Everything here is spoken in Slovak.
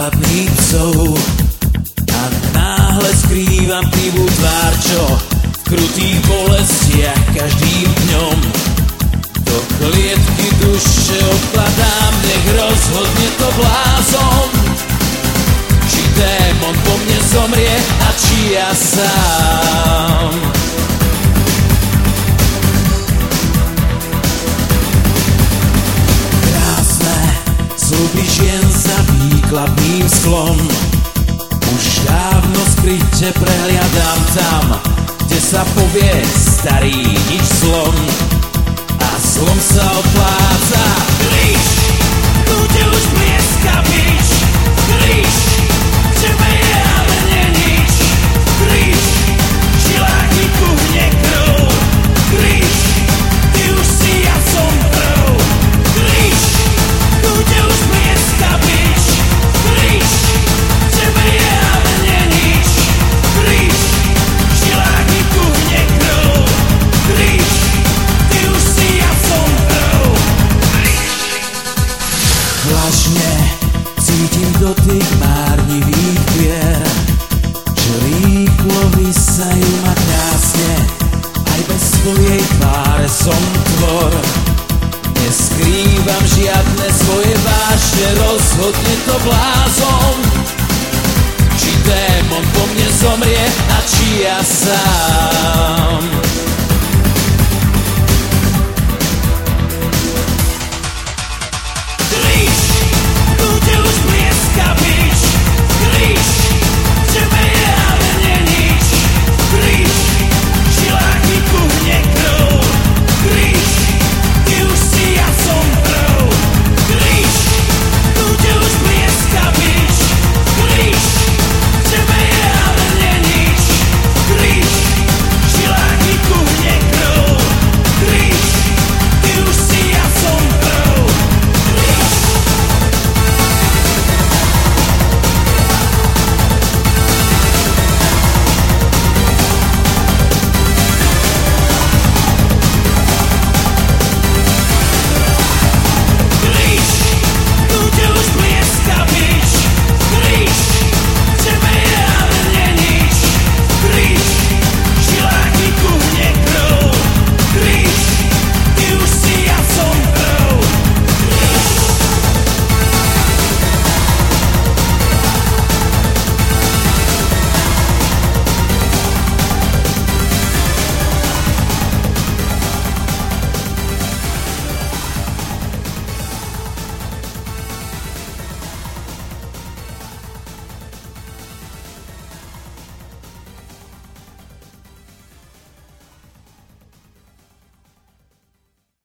základných psov. A náhle skrývam krivú tvár, čo v krutých bolestiach každým dňom do klietky duše odkladám, nech rozhodne to blázon. Či démon po mne zomrie a či ja sám. Krásne sľuby žien za výkladným sklom už dávno skryte prehliadam tam, kde sa povie starý nič zlom a zlom sa opláca. Kríž, kde už blieska bič, kríž, k tebe je ale nie nič, kríž, v žilách mi kuhne krv, kríž, ty už si ja som prv, kríž, kde už blieska bič, kríž, k tebe je ale nie nič, kríž, v žilách mi kuhne krv, kríž, ty už si ja som prv. Vlažne cítim dotyk márnivých pier, že rýchlo vysajú ma krásne, aj bez svojej tváre som tvor. Neskrývam žiadne svoje vášne, rozhodne to blázon. Či démon po mne zomrie a či ja sám.